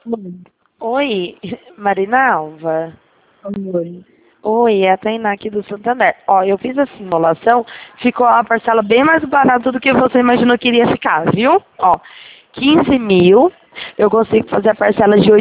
Oi, Marinalva. Oi. Oi, é a Tainá aqui do Santander. Ó, eu fiz a simulação, ficou a parcela bem mais barata do que você imaginou que iria ficar, viu? Ó, 15 mil, eu consigo fazer a parcela de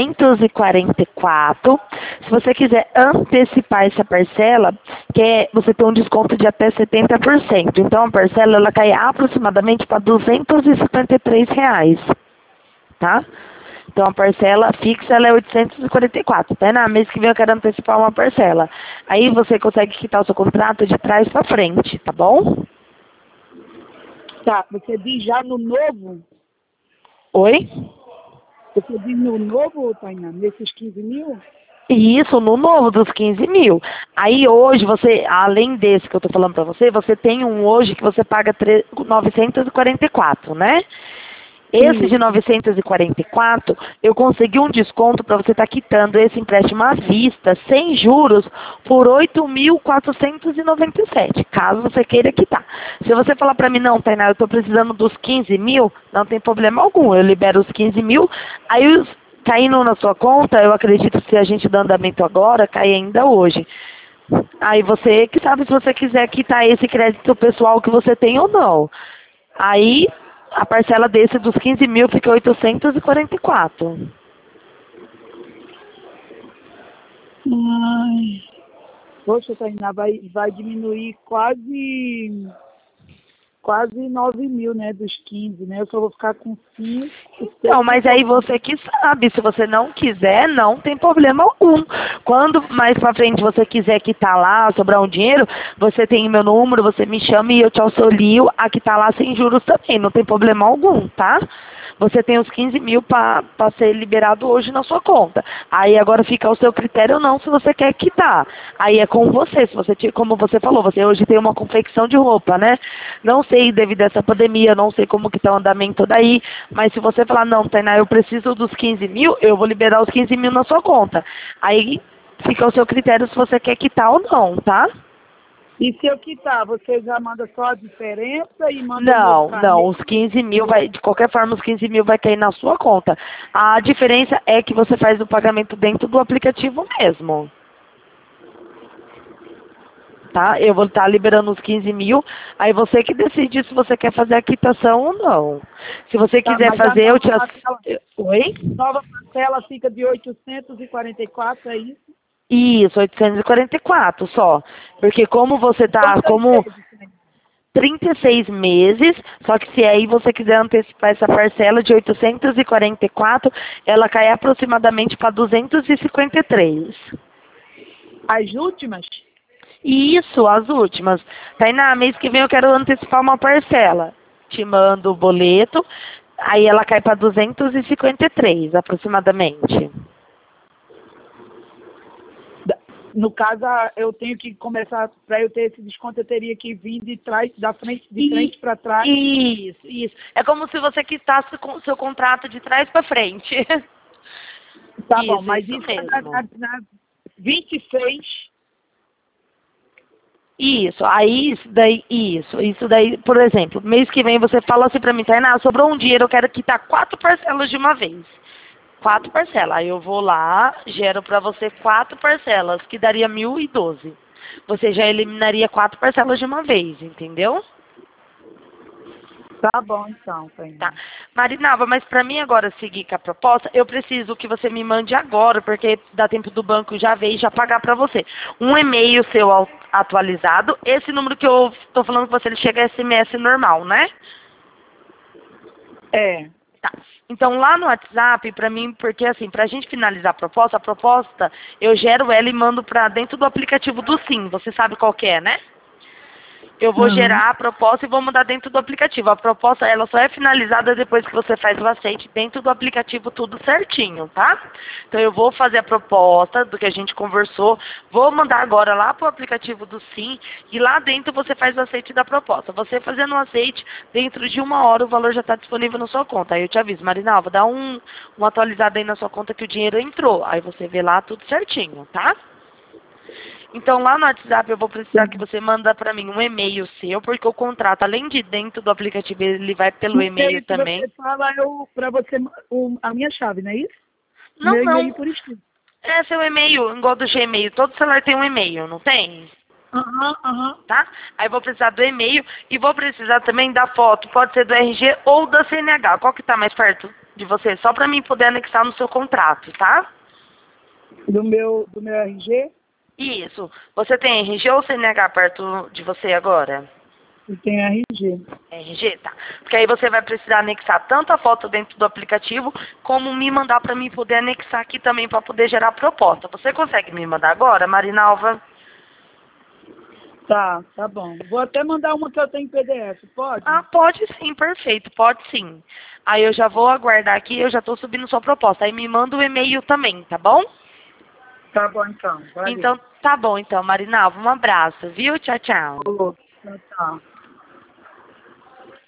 844. Se você quiser antecipar essa parcela, você tem um desconto de até 70%. Então a parcela ela cai aproximadamente para R$ 253, tá? Então a parcela fixa ela é 844, tá? Na mês que vem eu quero antecipar uma parcela. Aí você consegue quitar o seu contrato de trás para frente, tá bom? Tá, você diz já no novo? Oi? Você diz no novo, Tainá, nesses 15 mil? Isso, no novo dos 15 mil. Aí hoje você, além desse que eu tô falando pra você, você tem um hoje que você paga 944, né? Esse de Isso. 944, eu consegui um desconto para você estar quitando esse empréstimo à vista, sem juros, por 8.497, caso você queira quitar. Se você falar para mim, não, Tainá, eu estou precisando dos 15 mil, não tem problema algum, eu libero os 15 mil, aí caindo na sua conta, eu acredito que se a gente dá andamento agora, cai ainda hoje. Aí você que sabe se você quiser quitar esse crédito pessoal que você tem ou não. Aí a parcela desse dos 15 mil fica 844. Ai. Poxa, Tainá, vai diminuir quase 9 mil, né, dos 15, né? Eu só vou ficar com 5, Não, 6 e mas aí pouco. você que sabe, se você não quiser, não tem problema algum. Quando mais pra frente você quiser quitar lá, sobrar um dinheiro, você tem meu número, você me chama e eu te auxilio a quitar lá sem juros também, não tem problema algum, tá? Você tem os 15 mil para ser liberado hoje na sua conta. Aí agora fica ao seu critério ou não se você quer quitar. Aí é com você, se você como você falou, você hoje tem uma confecção de roupa, né? Não sei devido a essa pandemia, não sei como que tá o andamento daí, mas se você falar, não, Tainá, eu preciso dos 15 mil, eu vou liberar os 15 mil na sua conta. Aí fica ao seu critério se você quer quitar ou não, tá? E se eu quitar, você já manda só a diferença e manda o novo Não, não, carnê? os 15 mil vai, de qualquer forma, os 15 mil vai cair na sua conta. A diferença é que você faz o pagamento dentro do aplicativo mesmo. Tá? Eu vou estar liberando os 15 mil, aí você que decide se você quer fazer a quitação ou não. Se você Tá, quiser mas a fazer, eu te... Oi? nova parcela fica de 844, é isso? Isso, 844 só. Porque como você tá, Quantas como vezes, Tainá? 36 meses, só que se aí você quiser antecipar essa parcela de 844, ela cai aproximadamente para 253. As últimas? Isso, as últimas. Tainá, mês que vem eu quero antecipar uma parcela. Te mando o boleto, aí ela cai para 253 aproximadamente. No caso, eu tenho que começar, para eu ter esse desconto, eu teria que vir de trás, de frente para trás. Isso, isso. É como se você quitasse com o seu contrato de trás para frente. Tá bom, mas Isso isso é mesmo. na 26. Isso, aí isso daí, por exemplo, mês que vem você fala assim pra mim, Tainá, sobrou um dinheiro, eu quero quitar 4 parcelas de uma vez. 4 parcelas. Aí eu vou lá, gero pra você 4 parcelas, que daria 1.012. Você já eliminaria 4 parcelas de uma vez, entendeu? Tá bom, então, Tá. Tainá. Marinalva, mas para mim agora seguir com a proposta, eu preciso que você me mande agora, porque dá tempo do banco já ver e já pagar para você. Um e-mail seu atualizado, esse número que eu estou falando com você, ele chega SMS normal, né? É. Tá. Então lá no WhatsApp, para mim, porque assim, pra gente finalizar a proposta, eu gero ela e mando para dentro do aplicativo do Sim. Você sabe qual que é, né? Eu vou Uhum. gerar a proposta e vou mandar dentro do aplicativo. A proposta, ela só é finalizada depois que você faz o aceite dentro do aplicativo tudo certinho, tá? Então eu vou fazer a proposta do que a gente conversou, vou mandar agora lá pro aplicativo do Sim e lá dentro você faz o aceite da proposta. Você fazendo o aceite, dentro de 1 hora o valor já está disponível na sua conta. Aí eu te aviso, Marinalva, dá uma atualizada aí na sua conta que o dinheiro entrou. Aí você vê lá tudo certinho, tá? Então, lá no WhatsApp, eu vou precisar que você manda para mim um e-mail seu, porque o contrato, além de dentro do aplicativo, ele vai pelo No e-mail e-mail que também. você fala, para você, a minha chave, não é isso? Não, Meu não. e-mail por escrito. É seu e-mail, igual do Gmail. Todo celular tem um e-mail, não tem? Aham. Tá? Aí vou precisar do e-mail e vou precisar também da foto. Pode ser do RG ou da CNH. Qual que tá mais perto de você? Só pra mim poder anexar no seu contrato, tá? Do meu RG, Isso. Você tem RG ou CNH perto de você agora? eu tenho RG. RG, tá. Porque aí você vai precisar anexar tanto a foto dentro do aplicativo, como me mandar pra mim poder anexar aqui também pra poder gerar proposta. Você consegue me mandar agora, Marinalva? Tá bom. Vou até mandar uma que eu tenho em PDF, pode? Ah, pode sim, perfeito, pode sim. Aí eu já vou aguardar aqui, eu já tô subindo sua proposta. Aí me manda o e-mail também, tá bom? Tá bom então, valeu. Então, tá bom então, Marinalva, um abraço, viu? Tchau, tchau. Falou. Tchau.